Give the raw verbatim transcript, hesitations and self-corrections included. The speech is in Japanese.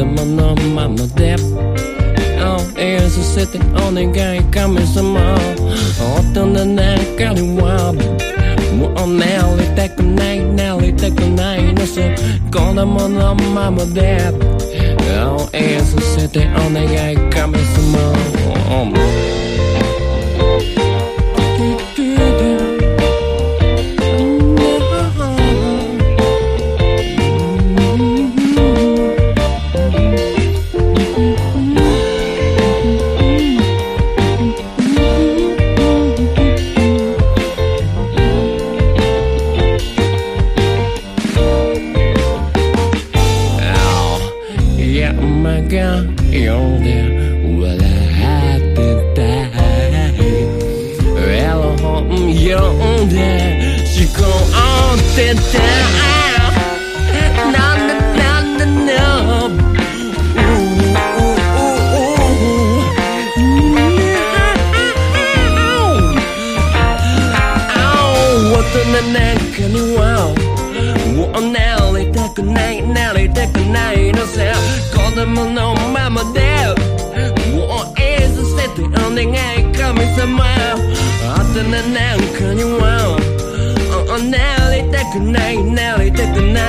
供のままで応援させてお願い神様。大人なんかにはもうなりたくないなりたくないのさ。子供のままで応援させてお願い神様。山が呼んで笑ってたい。エロ本読んで思考ってた。なんでなんでの大人なんかにはもうなりたくないなりたくないのさ。子供のままでもういさせてお願い神様。大人なんかにはなりたくないなりたくない